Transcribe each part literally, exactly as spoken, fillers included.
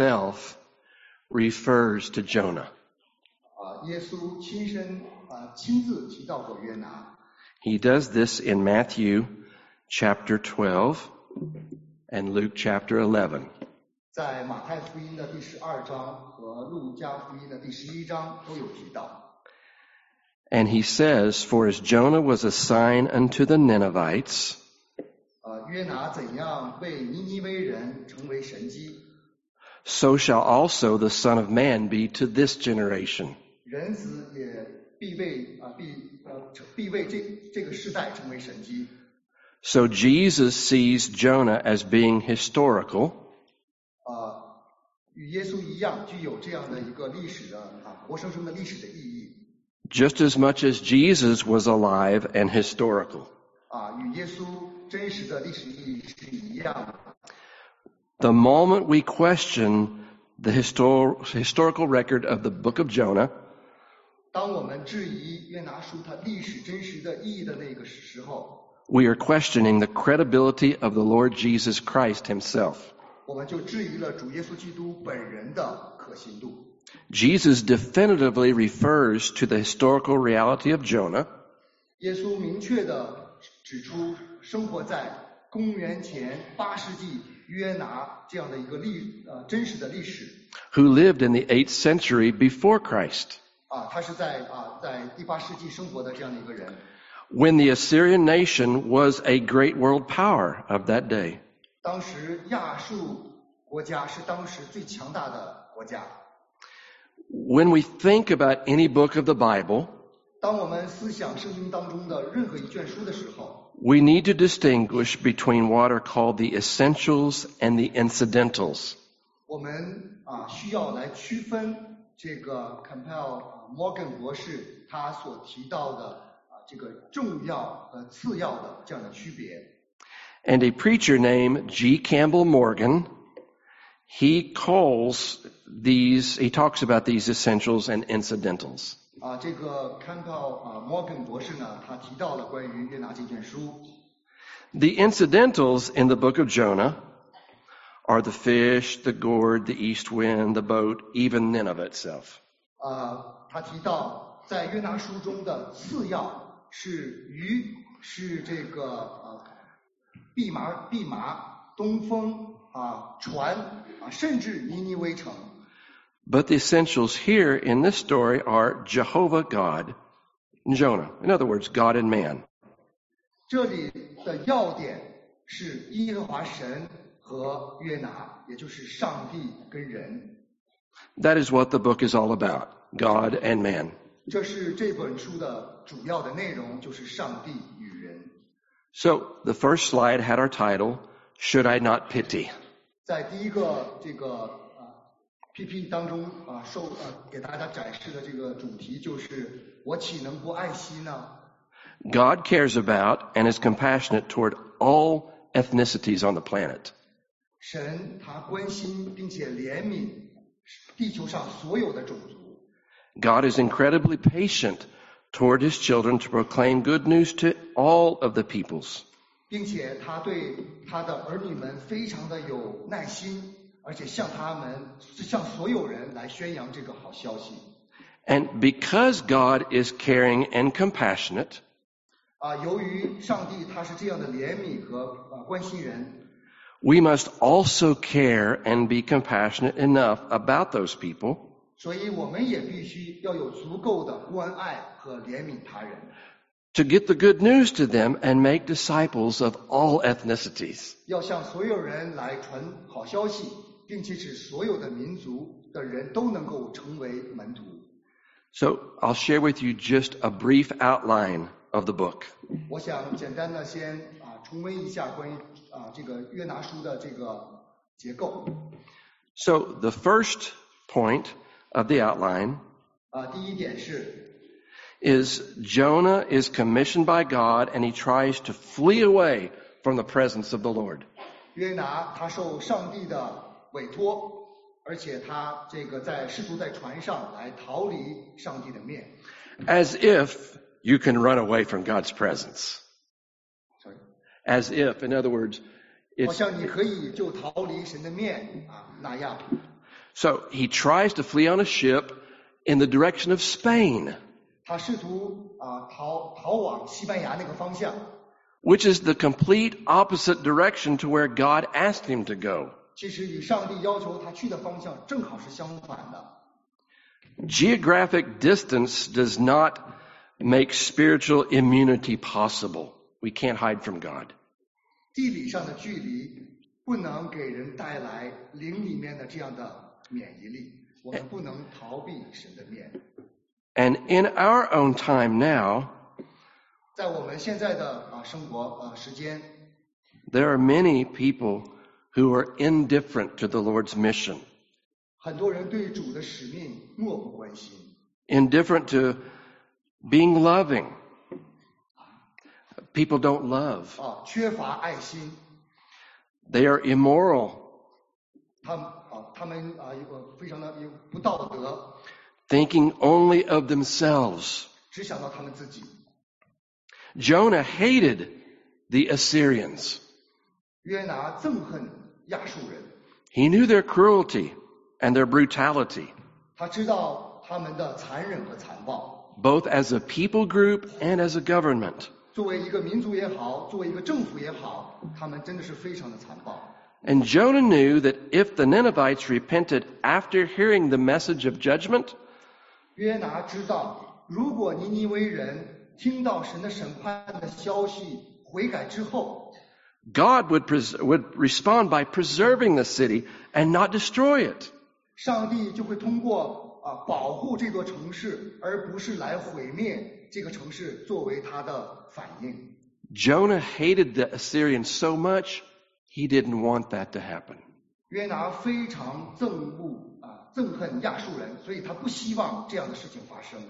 himself refers to Jonah. 啊，耶稣亲身啊亲自提到过约拿。 He does this in Matthew chapter twelve and Luke chapter eleven. 在马太福音的第十二章和路加福音的第十一章都有提到。 And he says, For as Jonah was a sign unto the Ninevites, 呃，约拿怎样为尼尼微人成为神迹， so shall also the Son of Man be to this generation. 人子也必为啊、必呃必为这这个世代成为神迹。 So Jesus sees Jonah as being historical, 呃，与耶稣一样，具有这样的一个历史的啊活生生的历史的意义。 just as much as Jesus was alive and historical. 啊，与耶稣真实的历史意义是一样的。 The moment we question the histor- historical record of the book of Jonah, 当我们质疑约拿书它历史真实的意义的那个时候， we are questioning the credibility of the Lord Jesus Christ himself. 我们就质疑了主耶稣基督本人的可信度。 Jesus definitively refers to the historical reality of Jonah, 耶稣明确地指出，生活在公元前八世纪约拿这样的一个历呃真实的历史 who lived in the eighth century before Christ, 啊，他是在啊在第八世纪生活的这样的一个人。 when the Assyrian nation was a great world power of that day. 当时亚述国家是当时最强大的国家。 When we think about any book of the Bible, 当我们思想圣经当中的任何一卷书的时候， we need to distinguish between what are called the essentials and the incidentals. 我们啊需要来区分这个 Campbell Morgan 博士他所提到的啊这个重要和次要的这样的区别。 And a preacher named G. Campbell Morgan, he calls these, he talks about these essentials and incidentals. 啊，这个 Campbell 啊 Morgan 博士呢，他提到了关于约拿这卷书。 The incidentals in the book of Jonah are the fish, the gourd, the east wind, the boat, even Nineveh itself. 啊，他提到在约拿书中的次要是鱼，是这个呃蓖麻、蓖麻、东风啊、船啊，甚至尼尼微城。 But the essentials here in this story are Jehovah God and Jonah. In other words, God and man. 这里的要点是耶和华神和约拿，也就是上帝跟人。 That is what the book is all about, God and man. 这是这本书的主要的内容，就是上帝与人。 So the first slide had our title, Should I Not Pity? 在第一个这个呃 P P 当中啊，受呃给大家展示的这个主题就是我岂能不爱惜呢？ God cares about and is compassionate toward all ethnicities on the planet. 神他关心并且怜悯地球上所有的种族。 God is incredibly patient toward his children to proclaim good news to all of the peoples. 并且他对他的儿女们非常的有耐心，而且向他们向所有人来宣扬这个好消息。 And because God is caring and compassionate, 啊，由于上帝他是这样的怜悯和啊关心人， we must also care and be compassionate enough about those people 所以我们也必须要有足够的关爱和怜悯他人， to get the good news to them and make disciples of all ethnicities. 要向所有人来传好消息，并且使所有的民族的人都能够成为门徒。 So I'll share with you just a brief outline of the book. 我想简单的先啊重温一下关于啊这个约拿书的这个结构。 So the first point of the outline 啊，第一点是 is Jonah is commissioned by God and he tries to flee away from the presence of the Lord. 约拿他受上帝的委托，而且他这个在试图在船上来逃离上帝的面。 As if you can run away from God's presence. Sorry， As if, in other words, 好 it's, 像你可以就逃离神的面啊那样。 So he tries to flee on a ship in the direction of Spain, 他试图啊逃逃往西班牙那个方向， which is the complete opposite direction to where God asked him to go. 其实与上帝要求他去的方向正好是相反的。 Geographic distance does not make spiritual immunity possible. We can't hide from God. 地理上的距离不能给人带来灵里面的这样的免疫力，我们不能逃避神的面。 And in our own time now, 在我们现在的啊生活呃时间， there are many people who are indifferent to the Lord's mission, 很多人对主的使命漠不关心， indifferent to being loving. People don't love. 啊缺乏爱心， They are immoral, 他们啊他们啊有个非常的有不道德， thinking only of themselves. 只想到他们自己。 Jonah hated the Assyrians. 约拿憎恨亚述人， He knew their cruelty and their brutality, 他知道他们的残忍和残暴。 both as a people group and as a government. 作为一个民族也好，作为一个政府也好，他们真的是非常的残暴。 And Jonah knew that if the Ninevites repented after hearing the message of judgment, 约拿知道，如果尼尼微人听到神的审判的消息，悔改之后， God would, pres- would respond by preserving the city and not destroy it. 上帝就会通过啊保护这座城市，而不是来毁灭这个城市作为他的反应。 Jonah hated the Assyrians so much, he didn't want that to happen. 约拿非常憎恶啊憎恨亚述人，所以他不希望这样的事情发生。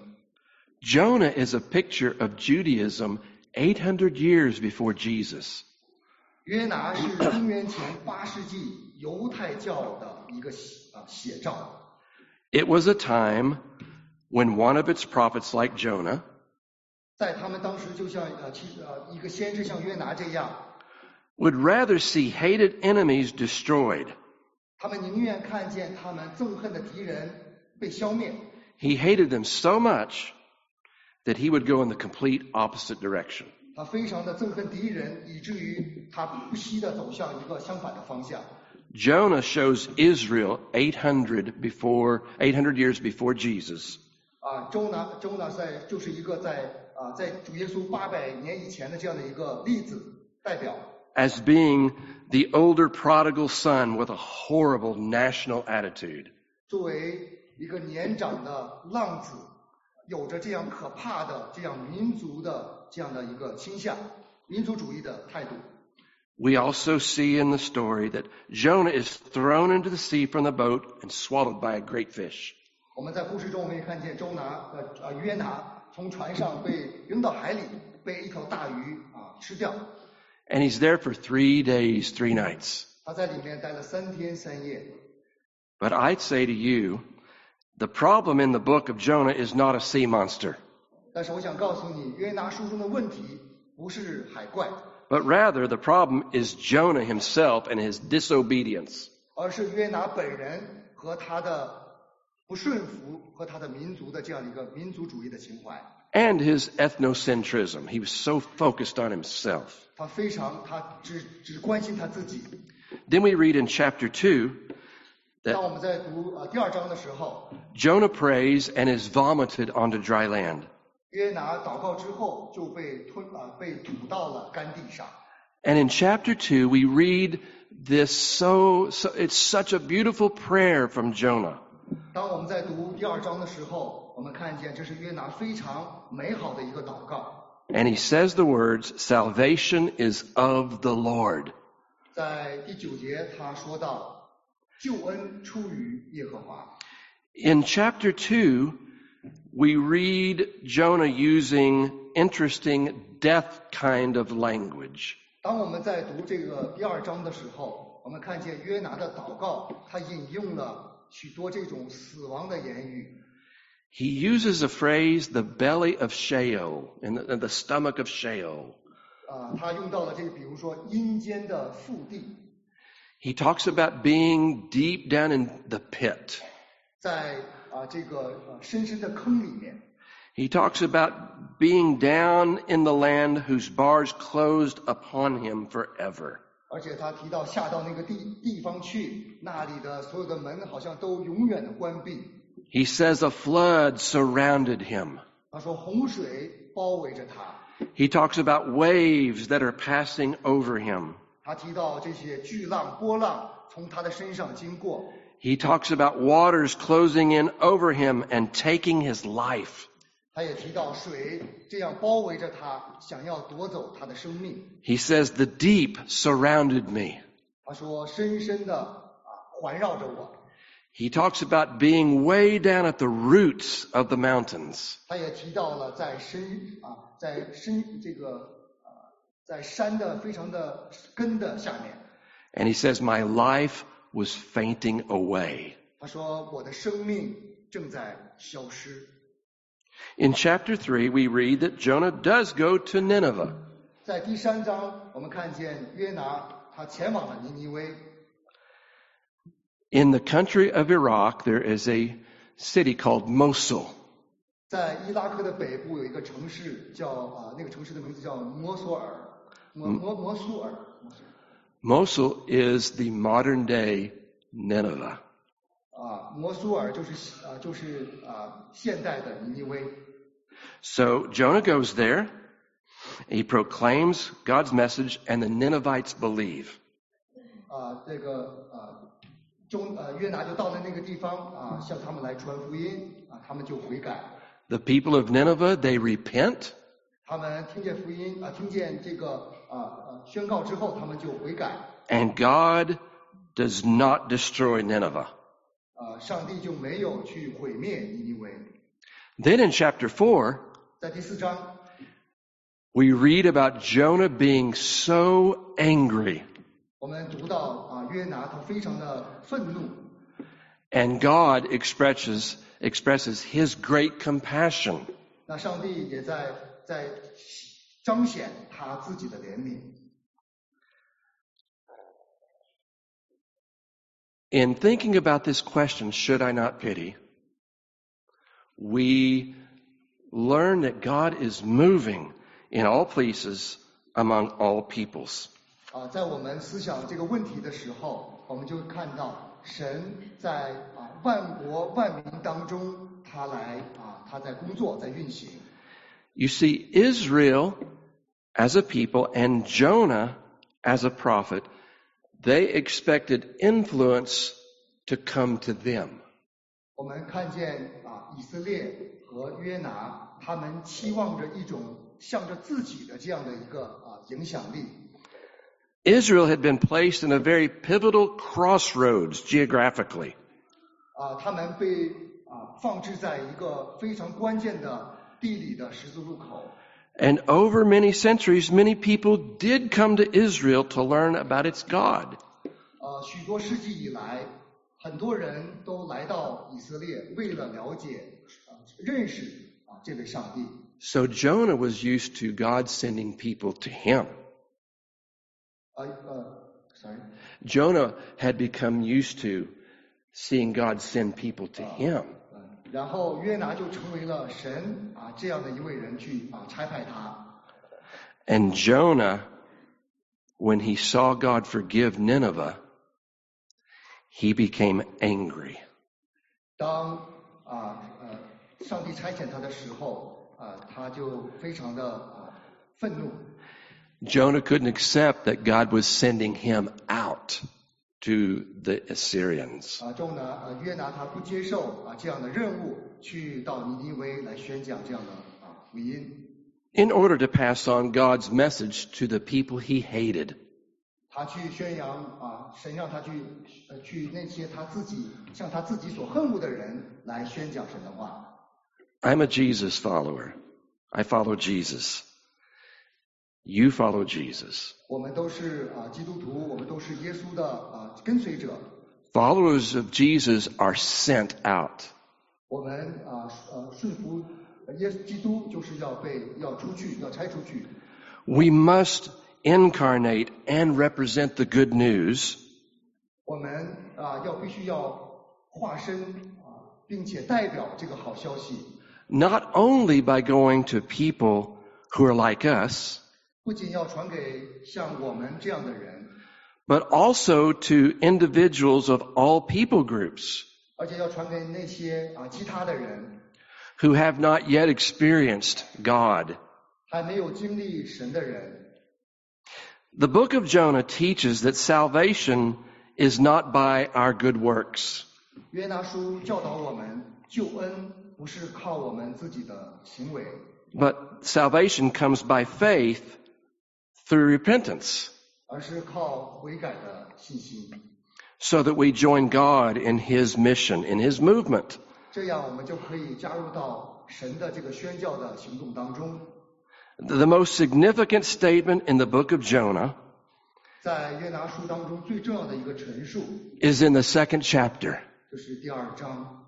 Jonah is a picture of Judaism eight hundred years before Jesus. 约拿是公元前八世纪犹太教的一个啊写照。 It was a time when one of its prophets, like Jonah, 在他们当时就像呃其呃一个先知像约拿这样， would rather see hated enemies destroyed. 他们宁愿看见他们憎恨的敌人被消灭。 He hated them so much that he would go in the complete opposite direction. 他非常的憎恨敌人，以至于他不惜的走向一个相反的方向。 Jonah shows Israel eight hundred before eight hundred years before Jesus 啊，周拿周拿在就是一个在啊在主耶稣八百年以前的这样的一个例子代表， as being the older prodigal son with a horrible national attitude. 作为一个年长的浪子，有着这样可怕的这样民族的这样的一个倾向，民族主义的态度。 We also see in the story that Jonah is thrown into the sea from the boat and swallowed by a great fish. 我们在故事中，我们也看见周拿呃呃约拿从船上被扔到海里，被一条大鱼啊吃掉。 And he's there for three days, three nights. 他在里面待了三天三夜。 But I'd say to you, the problem in the book of Jonah is not a sea monster, 但是我想告诉你，约拿书中的问题不是海怪， but rather the problem is Jonah himself and his disobedience. 而是约拿本人和他的不顺服和他的民族的这样的一个民族主义的情怀。 And his ethnocentrism. He was so focused on himself. 他非常他只只关心他自己。 Then we read in chapter two 当 that 我们在读呃第二章的时候， Jonah prays and is vomited onto dry land. 约拿祷告之后就被吞啊、呃、被吐到了干地上。 And in chapter two, we read this so, so, it's such a beautiful prayer from Jonah. 当我们在读第二章的时候，我们看见这是约拿非常美好的一个祷告。 And he says the words, salvation is of the Lord. 在第九节他说到，救恩出于耶和华。 In chapter two, we read Jonah using interesting death kind of language. 当我们在读这个第二章的时候，我们看见约拿的祷告，他引用了许多这种死亡的言语。 He uses a phrase, the belly of Sheol, in the, in the stomach of Sheol. 啊，他用到了这个，比如说阴间的腹地。 He talks about being deep down in the pit. 在啊这个呃深深的坑里面。 He talks about being down in the land whose bars closed upon him forever. 而且他提到下到那个地地方去，那里的所有的门好像都永远的关闭。 He says a flood surrounded him. 他说洪水包围着他。 He talks about waves that are passing over him. 他提到这些巨浪波浪从他的身上经过。 He talks about waters closing in over him and taking his life. 他也提到水这样包围着他，想要夺走他的生命。 He says the deep surrounded me. 他说深深的啊环绕着我。 He talks about being way down at the roots of the mountains. 他也提到了在深啊在深这个啊在山的非常的根的下面。 And he says my life was fainting away. 他说我的生命正在消失。 In chapter three, we read that Jonah does go to Nineveh. 在第三章，我们看见约拿他前往了尼尼微。 In the country of Iraq, there is a city called Mosul. 在伊拉克的北部有一个城市叫啊，那个城市的名字叫摩索尔，摩摩摩苏尔。 Mosul is the modern day Nineveh. 啊，摩苏尔就是啊就是啊现代的尼尼微。 So Jonah goes there, he proclaims God's message, and the Ninevites believe. 啊，这个啊中呃约拿就到了那个地方啊，向他们来传福音啊，他们就悔改。 The people of Nineveh, they repent. 他们听见福音啊，听见这个啊啊宣告之后，他们就悔改。 And God does not destroy Nineveh. 啊，上帝就没有去毁灭尼尼微。 Then in chapter four, 在第四章， we read about Jonah being so angry. 我们读到啊约拿他非常的愤怒。 And God expresses expresses his great compassion. 那上帝也在在彰显他自己的怜悯。 In thinking about this question, should I not pity? We learn that God is moving in all places among all peoples. 啊，在我们思想这个问题的时候，我们就看到神在啊万国万民当中，他来啊他在工作，在运行。 You see, Israel as a people and Jonah as a prophet, they expected influence to come to them. 我们看见啊以色列和约拿，他们期望着一种向着自己的这样的一个啊影响力。 Israel had been placed in a very pivotal crossroads geographically. 啊，他们被啊放置在一个非常关键的地理的十字路口。 And over many centuries, many people did come to Israel to learn about its God. 呃，许多世纪以来，很多人都来到以色列，为了了解、啊认识啊这位上帝。 So Jonah was used to God sending people to him. 呃呃，sorry， Jonah had become used to seeing God send people to him. 嗯，然后约拿就成为了神啊这样的一位人去啊差派他。 And Jonah, when he saw God forgive Nineveh, he became angry. 当啊呃上帝差遣他的时候，啊他就非常的啊愤怒。 Jonah couldn't accept that God was sending him out to the Assyrians. 啊，众拿啊约拿他不接受啊这样的任务，去到尼尼微来宣讲这样的啊福音。 In order to pass on God's message to the people he hated. 他去宣扬啊，神让他去呃去那些他自己向他自己所恨恶的人来宣讲神的话。 I'm a Jesus follower. I follow Jesus. You follow Jesus. 我们都是啊基督徒，我们都是耶稣的啊跟随者。 Followers of Jesus are sent out. 我们啊呃顺服耶稣基督，就是要被要出去，要差出去。 We must incarnate and represent the good news. 我们啊要必须要化身啊，并且代表这个好消息。 Not only by going to people who are like us, 不仅要传给像我们这样的人， but also to individuals of all people groups 而且要传给那些啊其他的人， who have not yet experienced God. 还没有经历神的人。 The book of Jonah teaches that salvation is not by our good works. 约拿书教导我们，救恩不是靠我们自己的行为， But salvation comes by faith through repentance, 而是靠悔改的信心。 so that we join God in His mission, in His movement. 这样我们就可以加入到神的这个宣教的行动当中。 The most significant statement in the book of Jonah 在约拿书当中最重要的一个陈述， is in the second chapter, 就是第二章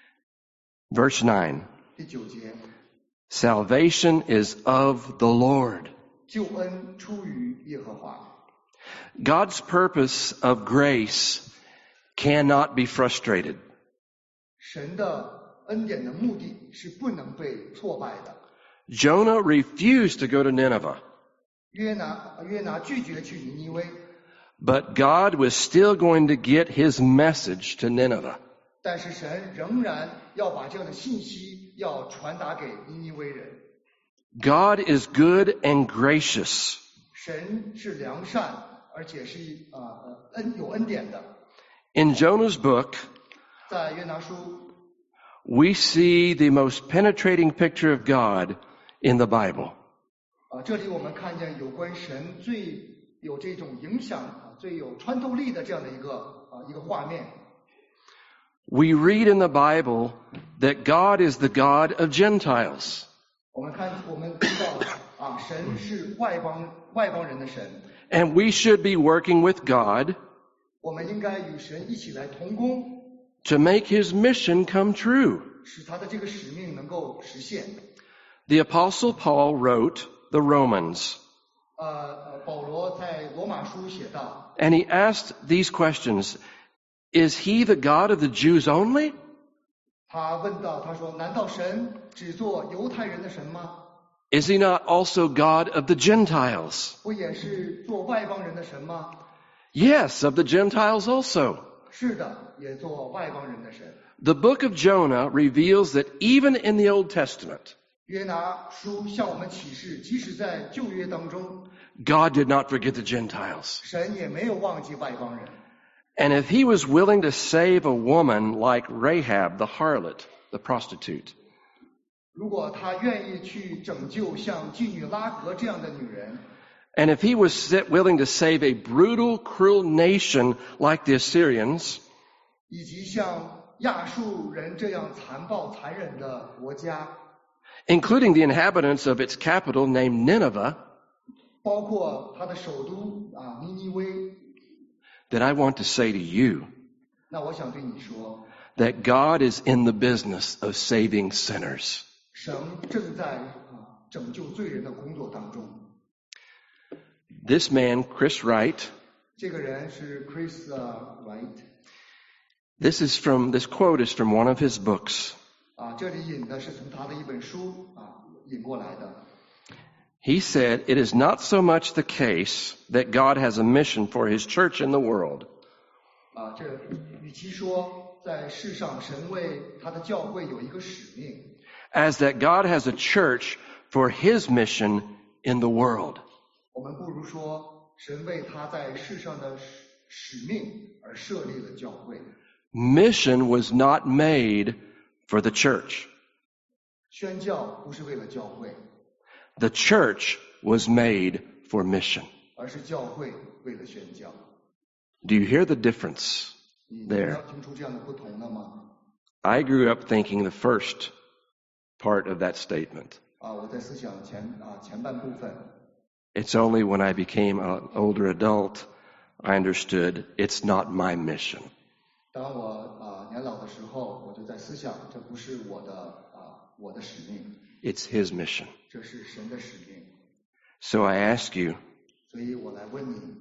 verse nine. 第九节， Salvation is of the Lord. 救恩出于耶和华。 God's purpose of grace cannot be frustrated. 神的恩典的目的是不能被挫败的。 Jonah refused to go to Nineveh, 约拿约拿拒绝去尼尼微， but God was still going to get His message to Nineveh. 但是神仍然要把这样的信息要传达给尼尼微人。 God is good and gracious. 神是良善，而且是啊呃恩有恩典的。 In Jonah's book, 在约拿书， we see the most penetrating picture of God in the Bible. 啊，这里我们看见有关神最有这种影响啊，最有穿透力的这样的一个啊一个画面。 We read in the Bible that God is the God of Gentiles. 我们看，我们知道啊，神是外邦外邦人的神， And we should be working with God 我们应该与神一起来同工， to make His mission come true. 使他的这个使命能够实现。 The Apostle Paul wrote the Romans, 呃呃，保罗在罗马书写道， and he asked these questions. Is He the God of the Jews only? 他问道，他说：“难道神只做犹太人的神吗？ Is He not also God of the Gentiles? 不也是做外邦人的神吗？” Yes, of the Gentiles also. 是的，也做外邦人的神。 The book of Jonah reveals that even in the Old Testament, 约拿书向我们启示，即使在旧约当中， God did not forget the Gentiles. 神也没有忘记外邦人。 And if He was willing to save a woman like Rahab, the harlot, the prostitute, 如果他愿意去拯救像妓女拉格这样的女人， and if He was sit- willing to save a brutal, cruel nation like the Assyrians, 以及像亚述人这样残暴残忍的国家， including the inhabitants of its capital named Nineveh, 包括他的首都啊尼尼微， then I want to say to you 那我想对你说， that God is in the business of saving sinners. 神正在啊拯救罪人的工作当中。 This man, Chris Wright, 这个人是 Chris Wright， this is from, this quote is from one of his books. 啊，这里引的是从他的一本书啊引过来的。 He said, it is not so much the case that God has a mission for His church in the world, 啊，这与其说在世上神为他的教会有一个使命， as that God has a church for His mission in the world. 我们不如说神为他在世上的使使命而设立了教会。 Mission was not made for the church. 宣教不是为了教会， The church was made for mission. 而是教会为了宣教。 Do you hear the difference 你 there? 要听出这样的不同了吗？ I grew up thinking the first part of that statement. 啊，我在思想前啊前半部分， It's only when I became an older adult I understood it's not my mission. 当我啊年老的时候，我就在思想，这不是我的啊我的使命， It's His mission. 这是神的使命。 So I ask you, 所以我来问你，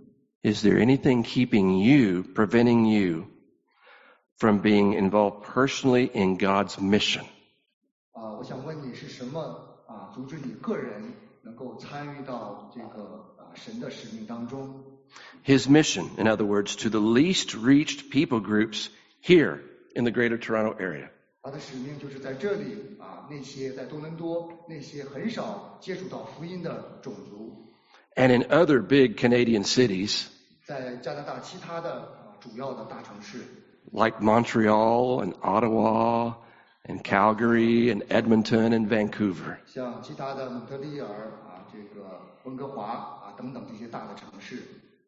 Is there anything keeping you, preventing you from being involved personally in God's mission? 啊，我想问你是什么啊阻止你个人能够参与到这个啊神的使命当中？ His mission, in other words, to the least reached people groups here in the Greater Toronto area. 他的使命就是在这里啊，那些在多伦多那些很少接触到福音的种族， And in other big Canadian cities 在加拿大其他的啊主要的大城市， like Montreal and Ottawa and Calgary and Edmonton and Vancouver. 像其他的蒙特利尔啊，这个温哥华啊等等这些大的城市。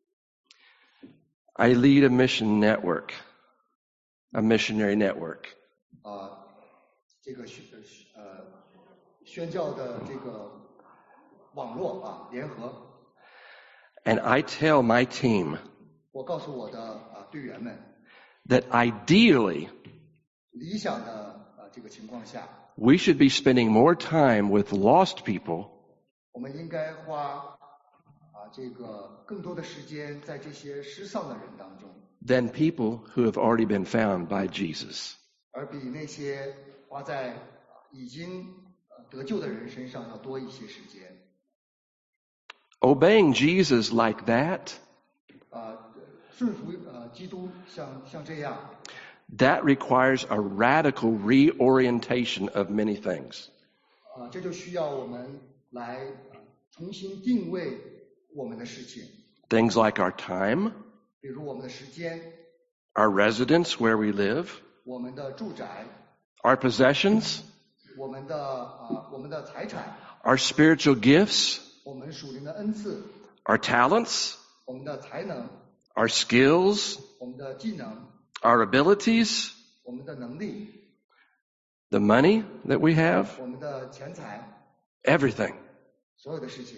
I lead a mission network, a missionary network. 啊，这个宣呃宣教的这个网络啊联合， And I tell my team 我告诉我的啊队员们， that ideally 理想的啊这个情况下， we should be spending more time with lost people 我们应该花啊这个更多的时间在这些失丧的人当中， than people who have already been found by Jesus. 而比那些花在啊已经呃得救的人身上要多一些时间。 Obeying Jesus like that, 啊，顺服呃基督像像这样， that requires a radical reorientation of many things. 啊，这就需要我们来啊重新定位我们的事情， Things like our time, 比如我们的时间、 our residence where we live, 我们的住宅、 our possessions, 我们的啊我们的财产、 our spiritual gifts, 我们属灵的恩赐、 our talents, 我们的才能、 our skills, 我们的技能、 our abilities, 我们的能力、 the money that we have, 我们的钱财， everything. 所有的事情。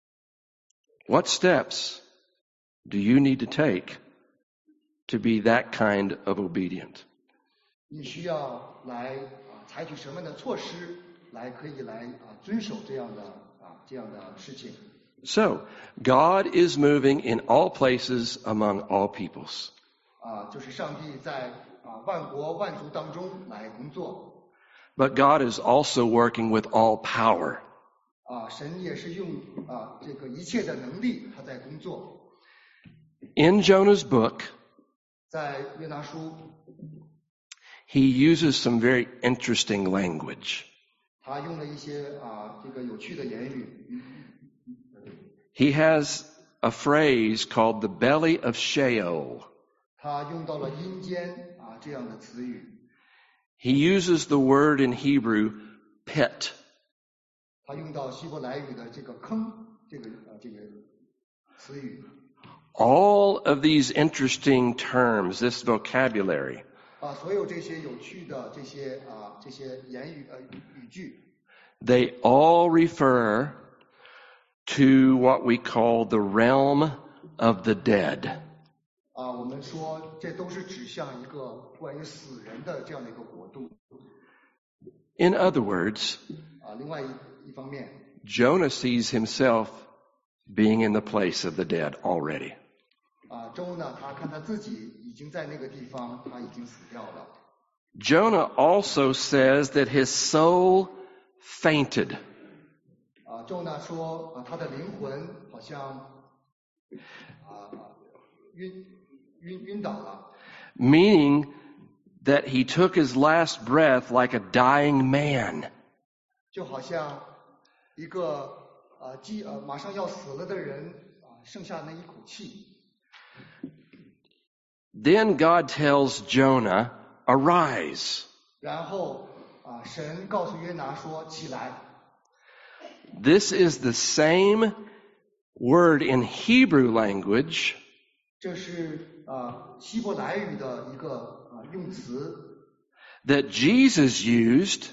What steps do you need to take to be that kind of obedient? 你需要来啊采取什么样的措施来可以来啊遵守这样的啊这样的事情？ So, God is moving in all places among all peoples. 啊，就是上帝在啊万国万族当中来工作。 But God is also working with all power. 啊，神也是用啊这个一切的能力，他在工作。 In Jonah's book, 在约拿书， he uses some very interesting language. 他用了一些啊这个有趣的言语。 He has a phrase called the belly of Sheol. 他用到了阴间啊这样的词语。 He uses the word in Hebrew, pit. 他用到希伯来语的这个坑这个啊这个词语。 All of these interesting terms, this vocabulary, 啊，所有这些有趣的这些啊这些言语呃语句， they all refer to what we call the realm of the dead. 啊，我们说这都是指向一个关于死人的这样的一个国度。 In other words, 啊，另外一一方面， Jonah sees himself being in the place of the dead already. 啊，周呢，他看他自己已经在那个地方，他已经死掉了。 Jonah also says that his soul fainted. 啊，周呢说啊，他的灵魂好像啊晕晕晕倒了， Meaning that he took his last breath like a dying man. 就好像一个啊即呃马上要死了的人啊，剩下那一口气。 Then God tells Jonah, arise. 然后啊，神告诉约拿说：“起来。” This is the same word in Hebrew language 这是啊希伯来语的一个啊用词 that Jesus used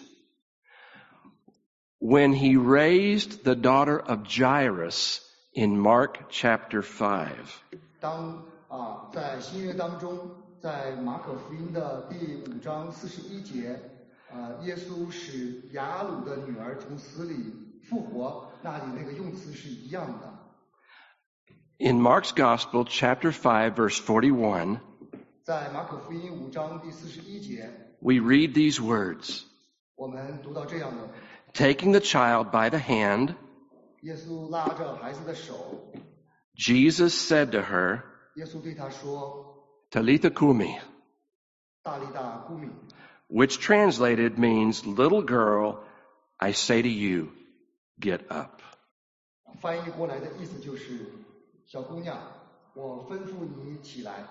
when he raised the daughter of Jairus in Mark chapter five. 当啊在新约当中，在马可福音的第五章四十一节，啊耶稣使雅鲁的女儿从死里复活，那里那个用词是一样的。 In Mark's Gospel, chapter five, verse forty-one, 在马可福音五章第四十一节， we read these words, 我们读到这样的： Taking the child by the hand, 耶稣拉着孩子的手， Jesus said to her, 耶稣对他说 Talitha kumi,：“ 大力大姑米。” which translated means, Little girl, I say to you, get up. 翻译过来的意思就是：“小姑娘，我吩咐你起来。”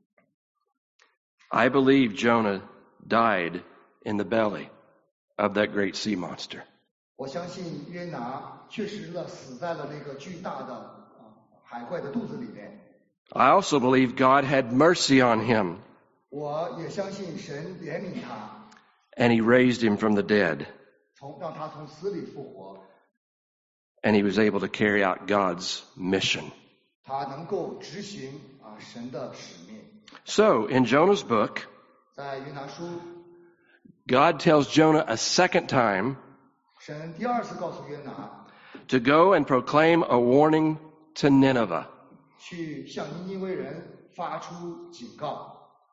I believe Jonah died in the belly of that great sea monster. 我相信约拿确实的死在了那个巨大的啊海怪的肚子里面。 I also believe God had mercy on him, 我也相信神怜悯他， and he raised him from the dead, 从让他从死里复活， and he was able to carry out God's mission. 他能够执行啊神的使命。 So, in Jonah's book, 在约拿书， God tells Jonah a second time 神第二次告诉约拿， to go and proclaim a warning to Nineveh. 去向尼尼微人发出警告。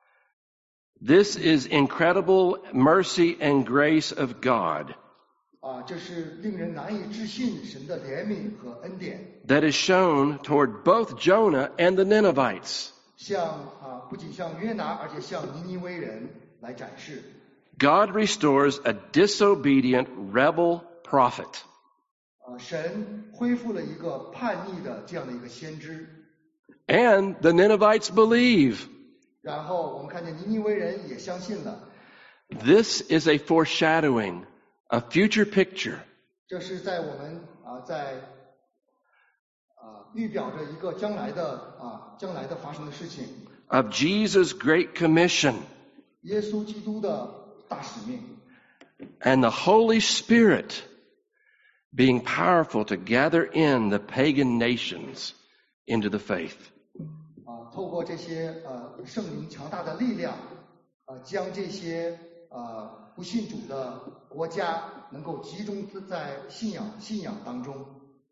This is incredible mercy and grace of God 啊，这是令人难以置信神的怜悯和恩典， that is shown toward both Jonah and the Ninevites. 向啊不仅向约拿，而且向尼尼微人来展示。 God restores a disobedient rebel prophet. 啊，神恢复了一个叛逆的这样的一个先知， And the Ninevites believe. 然后我们看见尼尼微人也相信了。 This is a foreshadowing, a future picture 这是在我们啊在啊预表着一个将来的啊将来的发生的事情， of Jesus' great commission 耶稣基督的大使命， and the Holy Spirit being powerful to gather in the pagan nations into the faith. 啊，透过这些呃圣灵强大的力量，啊，将这些呃不信主的国家能够集中在信仰信仰当中。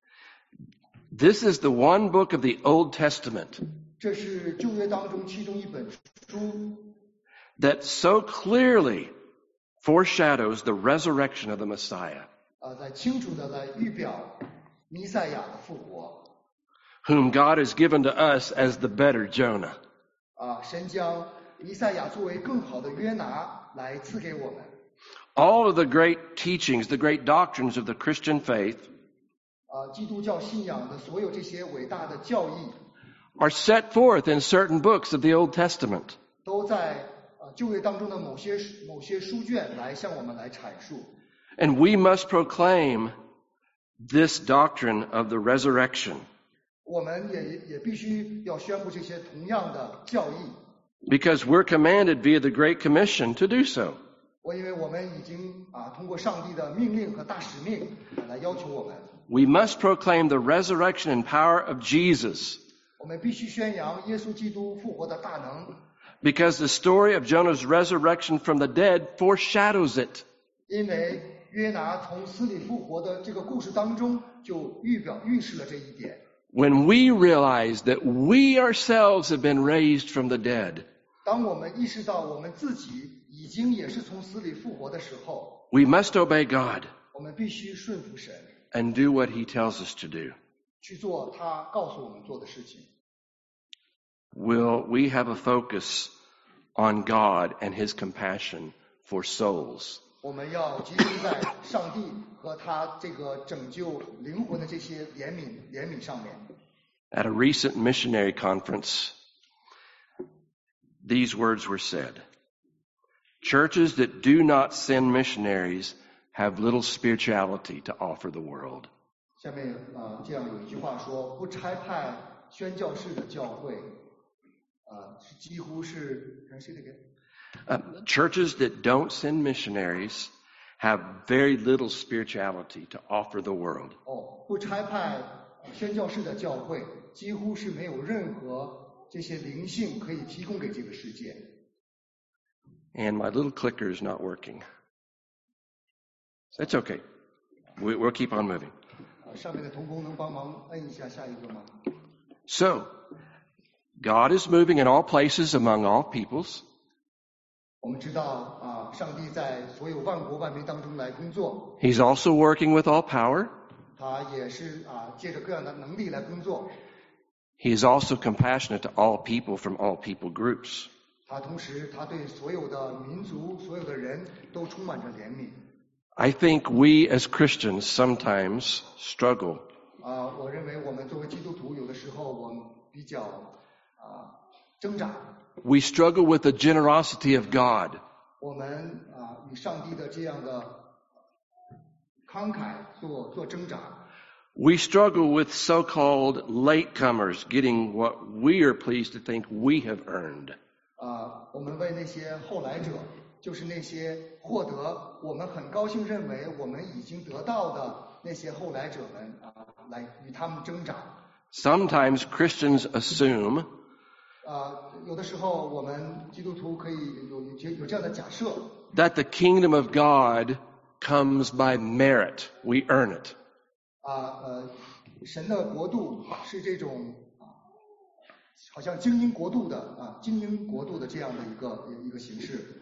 This is the one book of the Old Testament 这是旧约当中其中一本书， that so clearly foreshadows the resurrection of the Messiah, 啊，在清楚的来预表弥赛亚的复活。 whom God has given to us as the better Jonah. 啊，神将弥赛亚作为更好的约拿来赐给我们。 All of the great teachings, the great doctrines of the Christian faith 啊，基督教信仰的所有这些伟大的教义， are set forth in certain books of the Old Testament. 都在啊旧约当中的某些某些书卷来向我们来阐述。 And we must proclaim this doctrine of the resurrection, 我们也也必须要宣布这些同样的教义， because we're commanded via the Great Commission to do so. 我因为我们已经啊通过上帝的命令和大使命啊来要求我们， We must proclaim the resurrection and power of Jesus, 我们必须宣扬耶稣基督复活的大能， because the story of Jonah's resurrection from the dead foreshadows it. 因为约拿从死里复活的这个故事当中就预表预示了这一点。 When we realize that we ourselves have been raised from the dead, 当我们意识到我们自己已经也是从死里复活的时候， we must obey God 我们必须顺服神， and do what He tells us to do. 去做他告诉我们做的事情。 Will we have a focus on God and His compassion for souls? 我们要集中在上帝和他这个拯救灵魂的这些怜悯怜悯上面。 At a recent missionary conference, these words were said: Churches that do not send missionaries have little spirituality to offer the world. 下面啊、呃，这样有一句话说，不差派宣教士的教会，啊、呃，是几乎是，看谁那个。 Uh, churches that don't send missionaries have very little spirituality to offer the world. 哦，不差派宣教士的教会，几乎是没有任何这些灵性可以提供给这个世界。 And my little clicker is not working. That's okay. We, we'll keep on moving. 啊，上面的童工能帮忙摁一下下一个吗？ So, God is moving in all places among all peoples. 我们知道啊，上帝在所有万国万民当中来工作， He's also working with all power. 他也是啊借着各样的能力来工作， He is also compassionate to all people from all people groups. 他同时他对所有的民族、所有的人都充满着怜悯。 I think we as Christians sometimes struggle 啊，我认为我们作为基督徒，有的时候我们比较啊挣扎， We struggle with the generosity of God. 我们啊与上帝的这样的慷慨做做挣扎。 We struggle with so-called latecomers getting what we are pleased to think we have earned. 啊，我们为那些后来者，就是那些获得我们很高兴认为我们已经得到的那些后来者们啊，来与他们挣扎。 Sometimes Christians assume 啊，有的时候我们基督徒可以有有有有这样的假设， that the kingdom of God comes by merit. We earn it. 啊呃，神的国度是这种啊，好像精英国度的啊，精英国度的这样的一个一个形式。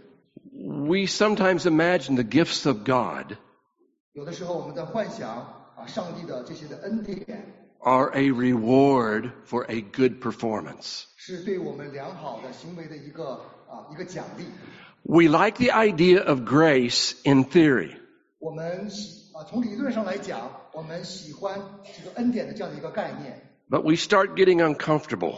We sometimes imagine the gifts of God 有的时候我们在幻想啊，上帝的这些的恩典 are a reward for a good performance. 是对我们良好的行为的一个啊一个奖励。 We like the idea of grace in theory. 我们喜啊从理论上来讲，我们喜欢这个恩典的这样的一个概念。 But we start getting uncomfortable.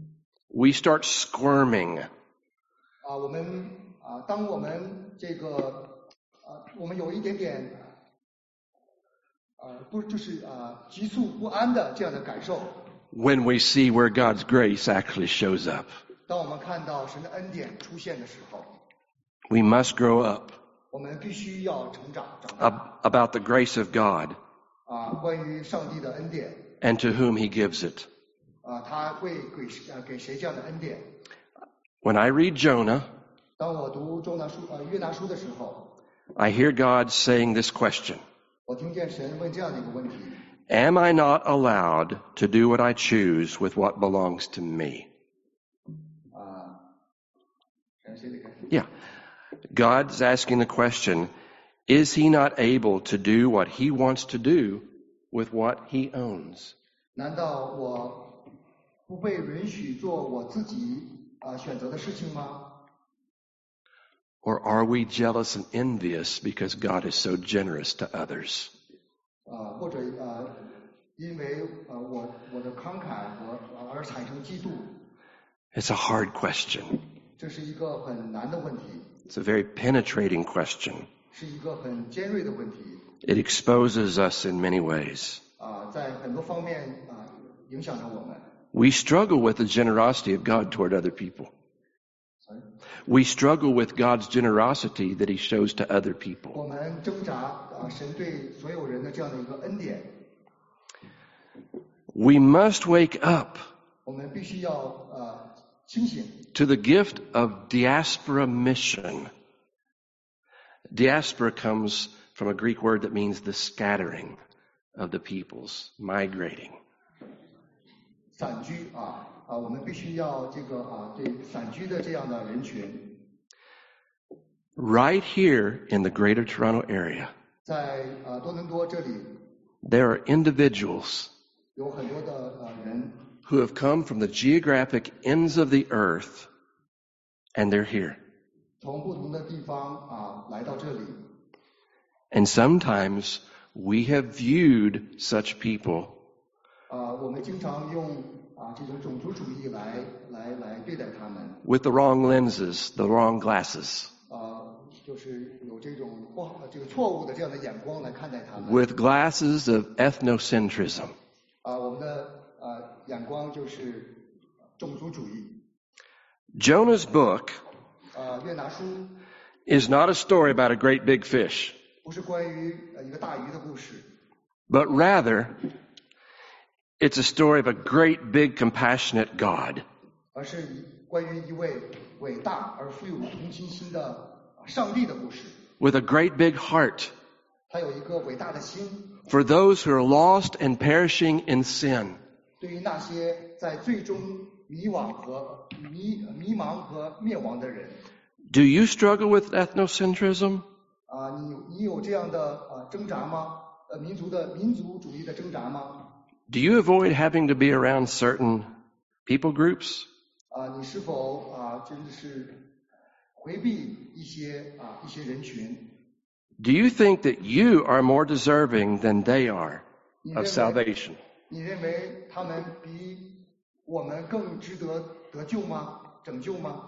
We start squirming. 啊，我们啊，当我们这个啊，我们有一点点啊，不就是啊急促不安的这样的感受。 When we see where God's grace actually shows up. 当我们看到神的恩典出现的时候， We must grow up 我们必须要成长长大。 ab- about the grace of God 啊，关于上帝的恩典 and to whom He gives it. 啊，他会给啊给谁这样的恩典？ When I read Jonah, 当我读周拿书呃约拿书的时候， I hear God saying this question. 我听见神问这样的一个问题： Am I not allowed to do what I choose with what belongs to me? 啊，谁谁这个？ Yeah. God's asking the question, is He not able to do what He wants to do with what He owns? 难道我不被允许做我自己啊选择的事情吗？ Or are we jealous and envious because God is so generous to others? 啊，或者呃，因为呃我我的慷慨和而产生嫉妒， It's a hard question. 这是一个很难的问题， It's a very penetrating question. 是一个很尖锐的问题。 It exposes us in many ways. 啊，在很多方面啊影响着我们。 We struggle with the generosity of God toward other people. Sorry? We struggle with God's generosity that He shows to other people. 我们挣扎啊，神对所有人的这样的一个恩典， We must wake up 我们必须要呃清醒 to the gift of diaspora mission. Diaspora comes from a Greek word that means the scattering of the peoples, migrating. 散居啊啊，我们必须要这个啊对散居的这样的人群， Right here in the Greater Toronto area, 在呃多伦多这里 there are individuals 有很多的呃人 who have come from the geographic ends of the earth, and they're here. 从不同的地方啊来到这里， And sometimes we have viewed such people 啊，我们经常用啊这种种族主义来来来对待他们， with the wrong lenses, the wrong glasses, 啊，就是有这种不好这个错误的这样的眼光来看待他们， with glasses of ethnocentrism. 啊，我们的呃眼光就是种族主义。 Jonah's book 啊，约拿书 is not a story about a great big fish, 不是关于呃一个大鱼的故事， but rather it's a story of a great big compassionate God. 而是一关于一位伟大而富有同情心的上帝的故事。 With a great big heart 他有一个伟大的心， for those who are lost and perishing in sin. 对于那些在最终迷惘和迷迷茫和灭亡的人。 Do you struggle with ethnocentrism? 啊，你你有这样的啊挣扎吗？呃，民族的民族主义的挣扎吗？ Do you avoid having to be around certain people groups? 啊，你是否啊真的是回避一些啊一些人群？ Do you think that you are more deserving than they are 你 of 认为 salvation? 你认为他们比我们更值得得救吗？拯救吗？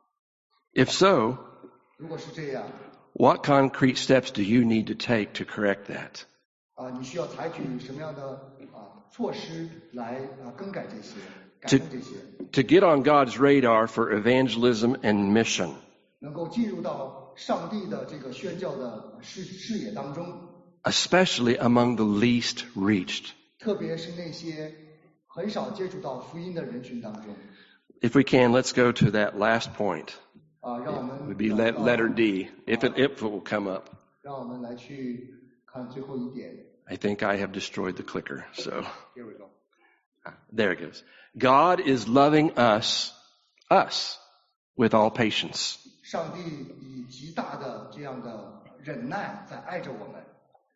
If so, 如果是这样， what concrete steps do you need to take to correct that? 啊，你需要采取什么样的啊措施来啊更改这些、改 To, 正这些， to get on God's radar for evangelism and mission? 能够进入到上帝的这个宣教的视视野当中， Especially among the least reached. 特别是那些很少接触到福音的人群当中。 If we can, let's go to that last point. 啊，让我 It 们 would be 找 let, 到 letter D, if it, if it will come up. 让我们来去看最后一点。 I think I have destroyed the clicker, so Here we go. there it goes. God is loving us, us, with all patience. 上帝以极大的这样的忍耐在爱着我们。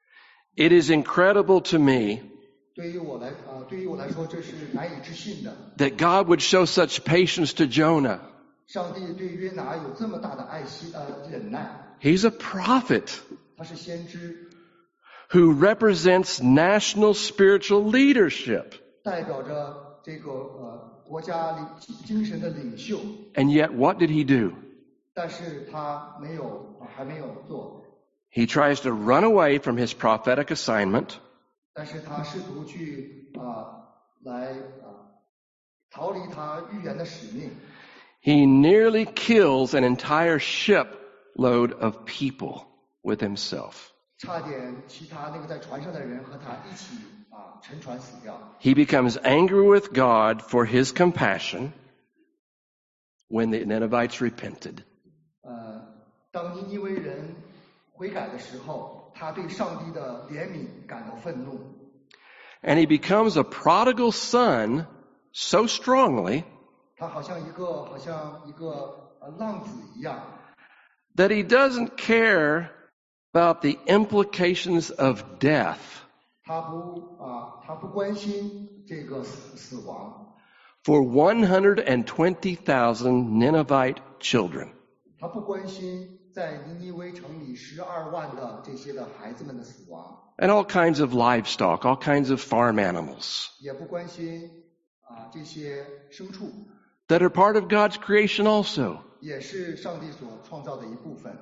It is incredible to me 对于我来，呃，对于我来说，这是难以置信的。 that God would show such patience to Jonah. 上帝对约拿有这么大的爱惜，呃，忍耐。 He's a prophet 他是先知， who represents national spiritual leadership. 代表着这个呃国家领精神的领袖， And yet, what did he do? 但是他没有，呃还没有做。 He tries to run away from his prophetic assignment. 但是他试图去啊、呃、来啊、呃、逃离他预言的使命。 He nearly kills an entire shipload of people with himself. 差点其他那个在船上的人和他一起啊沉船死掉。 He becomes angry with God for his compassion when the Ninevites repented. 呃，当尼尼微人悔改的时候，他对上帝的怜悯感到愤怒。 And he becomes a prodigal son so strongly 他好像一个好像一个呃浪子一样， that he doesn't care about the implications of death. 他不啊他不关心这个死死亡， For one hundred twenty thousand Ninevite children. 他不关心在尼尼微城里十二万的这些的孩子们的死亡， And all kinds of livestock, all kinds of farm animals 也不关心啊这些牲畜， that are part of God's creation also. 也是上帝所创造的一部分。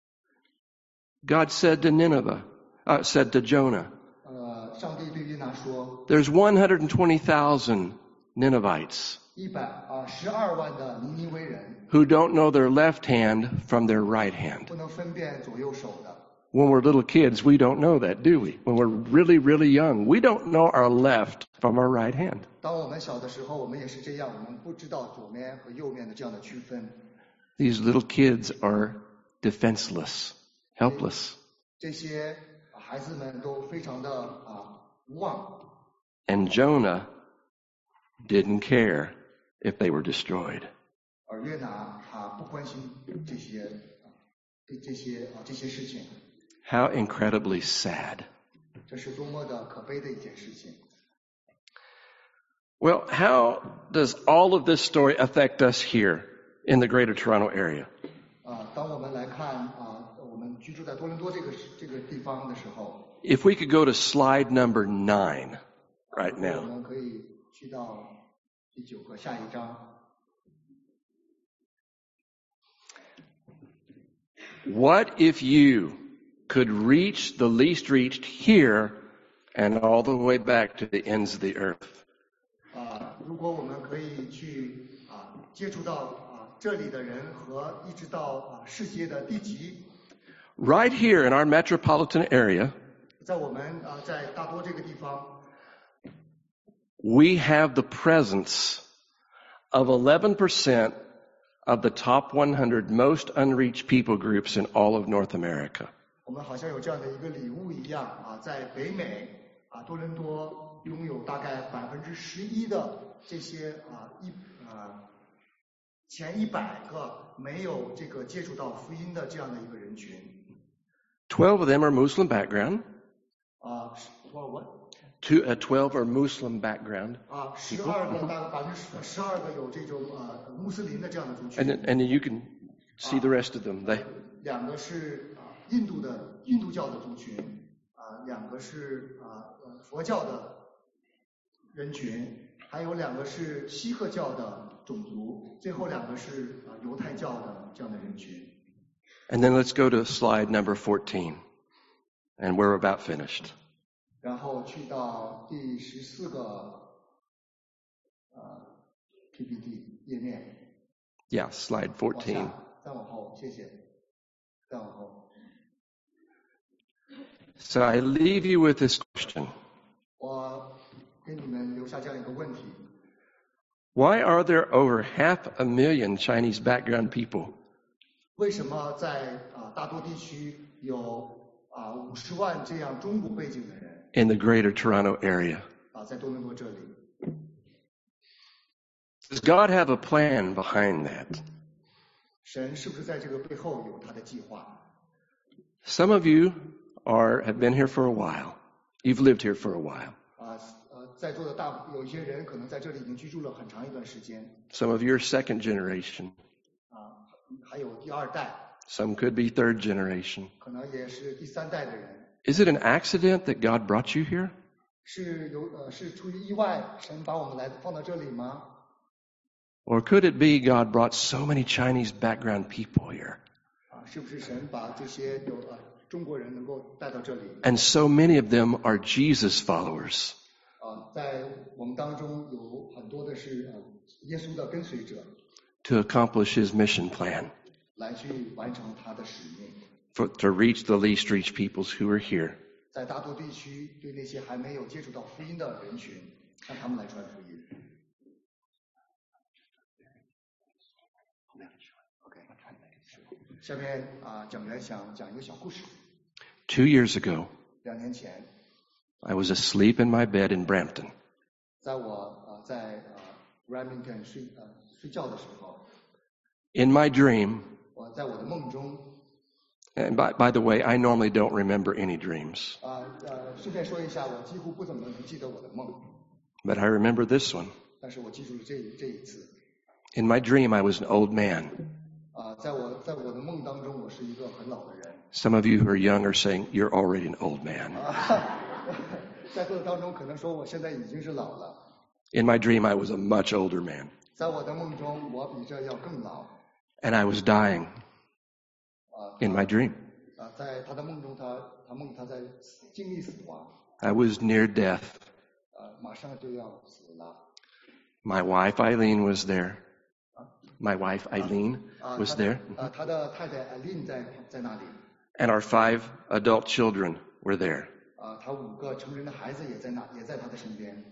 God said to Nineveh, uh, said to Jonah, 呃，上帝对约拿说， there's one hundred twenty thousand Ninevites 一百啊十二万的尼尼微人 who don't know their left hand from their right hand. 不能分辨左右手的。 When we're little kids, we don't know that, do we? When we're really, really young, we don't know our left from our right hand. 当我们小的时候，我们也是这样，我们不知道左面和右面的这样的区分。 These little kids are defenseless, helpless. 这些孩子们都非常的啊无望， And Jonah didn't care if they were destroyed. 而约拿他不关心这些啊这这些啊这些事情， How incredibly sad. 这是多么的可悲的一件事情。 Well, how does all of this story affect us here in the Greater Toronto area? 啊，当我们来看啊，我们居住在多伦多这个这个地方的时候， If we could go to slide number nine right 我 now. 们可以去到第九个下一章。 What if you could reach the least reached here and all the way back to the ends of the earth? 啊，如果我们可以去啊接触到啊这里的人和一直到啊世界的地极， Right here in our metropolitan area, 在我们啊在大多这个地方， we have the presence of eleven percent of the top one hundred most unreached people groups in all of North America. 我们好像有这样的一个礼物一样啊，在北美啊多伦多拥有大概百分之十一的这些啊一啊前一百个没有这个接触到福音的这样的一个人群。 Twelve of them are Muslim background. 啊，我我 Two, uh, twelve are Muslim background. 啊，十二个大概百分之十十二个有这种呃穆斯林的这样的族 And 群。 then, and then you can see the rest of them. They, 两个是啊印度的印度教的族群，啊两个是啊呃佛教的人群，还有两个是锡克教的种族，最后两个是啊犹太教的这样的人群。 and then let's go to slide number fourteen. And we're about finished. 然后去到第十四个呃 P P T 页面， Yeah, slide 往 fourteen. 下再往后，谢谢，再往后。 So I leave you with this question. 我给你们留下这样一个问题。 Why are there over half a million Chinese background people? 为什么在啊大多地区有啊五十万这样中国背景的人 In the greater Toronto area? 啊在多伦多这里？ Does God have a plan behind that? 神是不是在这个背后有他的计划？ Some of you are have been here for a while. You've lived here for a while. 啊呃，在座的大有一些人可能在这里已经居住了很长一段时间 Some of you are second generation. 啊，还有第二代， Some could be third generation. 可能也是第三代的人。 Is it an accident that God brought you here? 是有呃是出于意外，神把我们来放到这里吗？ Or could it be God brought so many Chinese background people here? 啊，是不是神把这些有呃中国人能够带到这里？ And so many of them are Jesus followers. 啊，在我们当中有很多的是呃耶稣的跟随者， To accomplish his mission plan, 来去完成他的使命， for, to reach the least reached peoples who are here. 在大多地区对那些还没有接触到福音的人群，让他们来传福音。OK， 下面啊，讲员想讲一个小故事。 Two years ago, 两年前， I was asleep in my bed in Brampton. 在我呃在呃 Remington 睡呃睡觉的时候， In my dream, 我在我的梦中 and by, by the way, I normally don't remember any dreams, 啊呃顺便说一下，我几乎不怎么能记得我的梦， but I remember this one. 但是我记住了这一这一次。 In my dream, I was an old man. 啊，在我在我的梦当中，我是一个很老的人。 Some of you who are young are saying, you're already an old man. 啊，在座的当中可能说我现在已经是老了。 In my dream, I was a much older man, 在我的梦中，我比这要更老。 and I was dying 啊 in my dream. 啊，在他的梦中，他他梦他在经历死亡， I was near death. 啊，马上就要死了。 My wife, Eileen, was there. My wife, Eileen, 啊， was 他 there. 啊，他的太太艾琳在在那里。 And our five adult children were there. 啊，他五个成人的孩子也在那，也在他的身边。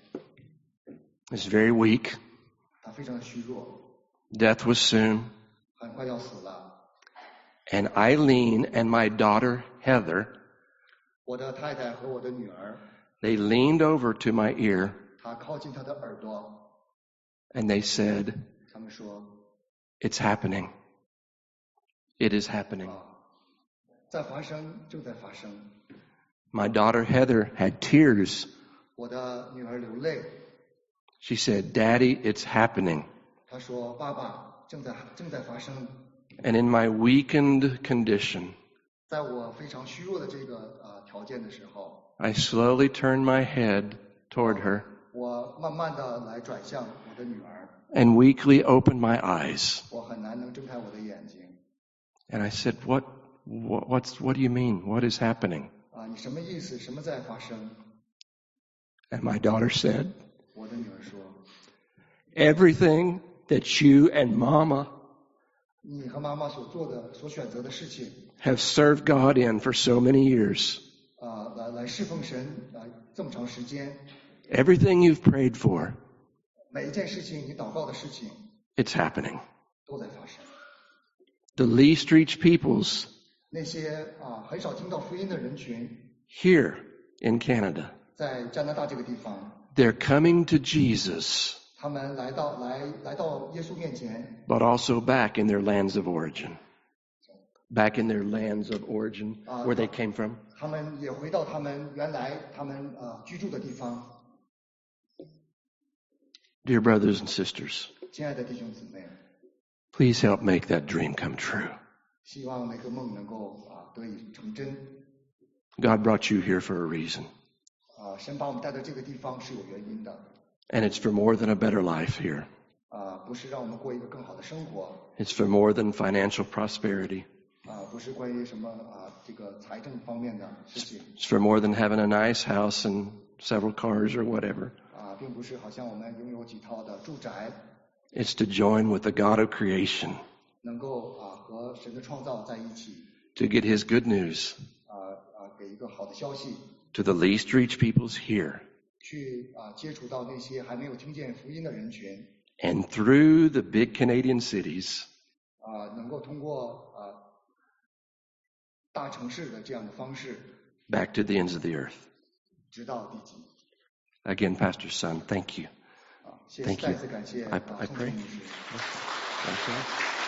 I was very weak. 他非常的虚弱， Death was soon. 很快要死了。 And Eileen and my daughter, Heather, 我的太太和我的女儿， they leaned over to my ear 她靠近他的耳朵， and they said, 他们说 it's happening. It is happening. 啊，在发生，正在发生。 My daughter, Heather, had tears. 我的女儿流泪， She said, Daddy, it's happening. 她说：“爸爸，正在正在发生。” And in my weakened condition, 在我非常虚弱的这个呃条件的时候， I slowly turned my head toward her 我慢慢的来转向我的女儿， and weakly opened my eyes. 我很难能睁开我的眼睛。 And I said, what, what, what's, what do you mean? What is happening? 啊，你什么意思？什么在发生？ And my daughter said, 我的女儿说 everything that you and Mama 你和妈妈所做的、所选择的事情， have served God in for so many years, 啊，来来侍奉神啊这么长时间， everything you've prayed for, 每一件事情你祷告的事情 it's happening. 都在发生。 The least reached peoples 那些啊很少听到福音的人群， here in Canada, 在加拿大这个地方， they're coming to Jesus, 他们来到来来到耶稣面前， but also back in their lands of origin. Back in their lands of origin, where they came from. 他们也回到他们原来他们呃居住的地方。 Dear brothers and sisters, 亲爱的弟兄姊妹， please help make that dream come true. 希望那个梦能够啊得以成真。 God brought you here for a reason, 啊，神把我们带到这个地方是有原因的， and it's for more than a better life here. 啊，不是让我们过一个更好的生活， It's for more than financial prosperity. 啊，不是关于什么啊这个财政方面的事情， It's for more than having a nice house and several cars or whatever. 啊，并不是好像我们拥有几套的住宅， It's to join with the God of creation, 能够啊和神的创造在一起， to get His good news 啊啊给一个好的消息， to the least reached peoples here. 去啊接触到那些还没有听见福音的人群， And through the big Canadian cities, 啊，能够通过啊大城市的这样的方式， back to the ends of the earth. 直到地极。 Again, Pastor Son, thank you. 啊，谢谢， Thank 再 you. 次感谢 I- 啊 I 宋 pray. 庆女士。 Okay.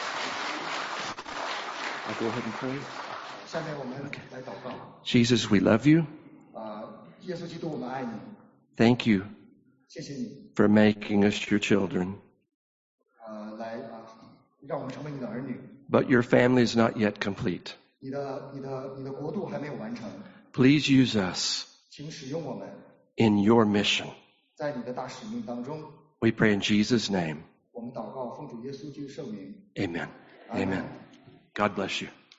I'll go ahead and pray. 下面我们来祷告。 Jesus, we love you. 啊，耶稣基督，我们爱你， Thank you 谢谢你， for making us your children. 啊，来啊，让我们成为你的儿女。 But your family is not yet complete. 你的、你的、你的国度还没有完成， Please use us 请使用我们， in your mission. 在你的大使命当中， We pray in Jesus' name. 我们祷告，奉主耶稣基督圣名。 Amen. Amen. God bless you.